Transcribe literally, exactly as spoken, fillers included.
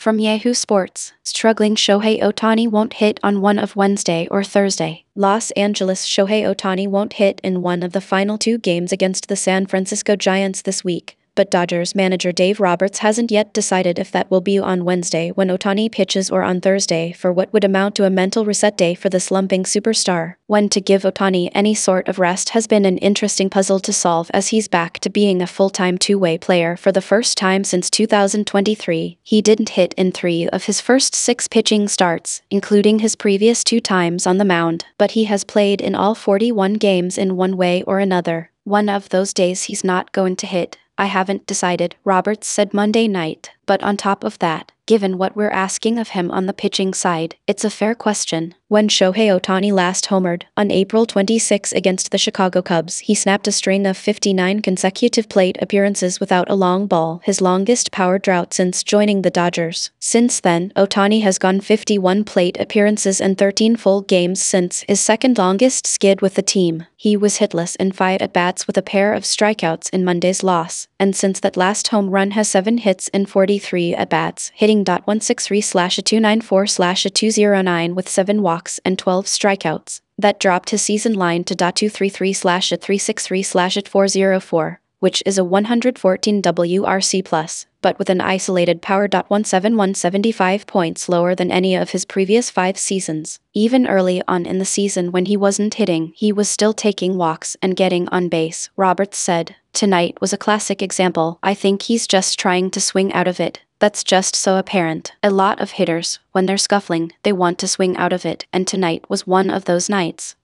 From Yahoo Sports, struggling Shohei Ohtani won't hit on one of Wednesday or Thursday. Los Angeles Shohei Ohtani won't hit in one of the final two games against the San Francisco Giants this week, but Dodgers manager Dave Roberts hasn't yet decided if that will be on Wednesday when Ohtani pitches or on Thursday for what would amount to a mental reset day for the slumping superstar. When to give Ohtani any sort of rest has been an interesting puzzle to solve, as he's back to being a full-time two-way player for the first time since two thousand twenty-three. He didn't hit in three of his first six pitching starts, including his previous two times on the mound, but he has played in all forty-one games in one way or another. One of those days he's not going to hit. I haven't decided, Roberts said Monday night, but on top of that, given what we're asking of him on the pitching side, it's a fair question. When Shohei Ohtani last homered, on April twenty-sixth against the Chicago Cubs, he snapped a string of fifty-nine consecutive plate appearances without a long ball, his longest power drought since joining the Dodgers. Since then, Ohtani has gone fifty-one plate appearances and thirteen full games since his second longest skid with the team. He was hitless in five at-bats with a pair of strikeouts in Monday's loss, and since that last home run has seven hits in forty-three at-bats, hitting one sixty-three slash two ninety-four slash two oh nine with seven walks and twelve strikeouts. That dropped his season line to two thirty-three slash three sixty-three slash four oh four, which is a one fourteen W R C plus, but with an isolated power one seventy-one, seventy-five points lower than any of his previous five seasons. Even early on in the season when he wasn't hitting, he was still taking walks and getting on base, Roberts said. Tonight was a classic example. I think he's just trying to swing out of it. That's just so apparent. A lot of hitters, when they're scuffling, they want to swing out of it, and tonight was one of those nights.